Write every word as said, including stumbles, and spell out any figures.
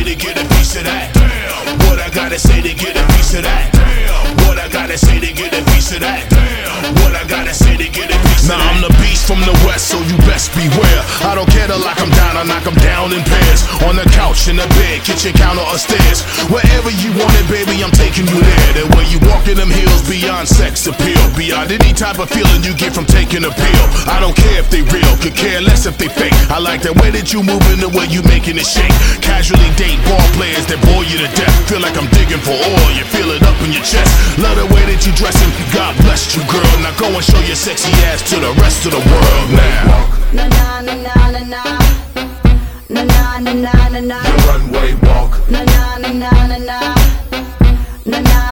to get a piece of that? Damn. What I gotta say to get a piece of that? Damn. What I gotta say to get a piece of that? Damn. What I gotta say to get a piece of that? Now I'm the beast from the west, so you best beware. I don't care to lock 'em down, I knock 'em down in pairs. On the couch, in the bed, kitchen counter or stairs. Wherever you want it, baby, I'm taking you there. The way you walk in them hills, beyond sex appeal, beyond any type of feeling you get from taking a pill. I don't care if they real, could care less if they fake. I like the way that you moving, the way you making it shake. Casually date ball players that bore you to death. Feel like I'm digging for oil, you feel it up in your chest. Love the way that you dressing, God bless you, girl. Now go and show your sexy ass to the rest of the world now. Na na na na na na na na na na na na. Runway walk. Na na na na na na na na.